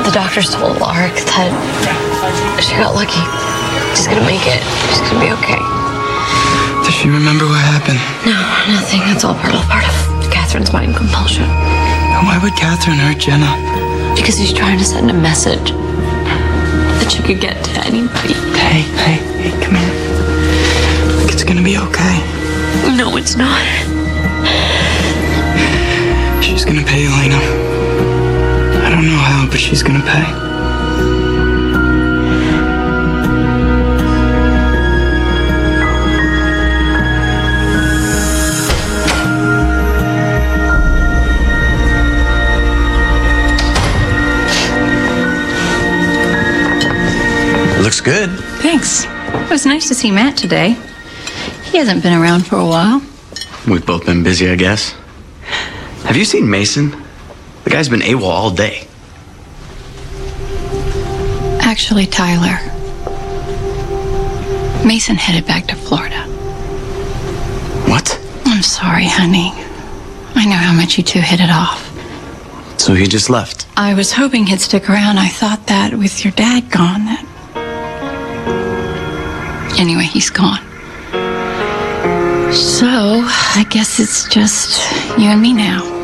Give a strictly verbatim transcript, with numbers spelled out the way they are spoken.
The doctors told Lark that she got lucky. She's gonna make it. She's gonna be okay. Does she remember what happened? No, nothing. That's all part of part of Catherine's mind compulsion. And why would Catherine hurt Jenna? Because she's trying to send a message that she could get to anybody. Hey, hey, hey, come here. Look, it's gonna be okay. No, it's not. She's gonna pay Elena. I don't know how, but she's gonna pay. Looks good. Thanks. It was nice to see Matt today. He hasn't been around for a while. We've both been busy, I guess. Have you seen Mason? The guy's been AWOL all day. Actually, Tyler, Mason headed back to Florida. What? I'm sorry, honey. I know how much you two hit it off. So he just left? I was hoping he'd stick around. I thought that with your dad gone, that... Anyway, he's gone. So, I guess it's just you and me now.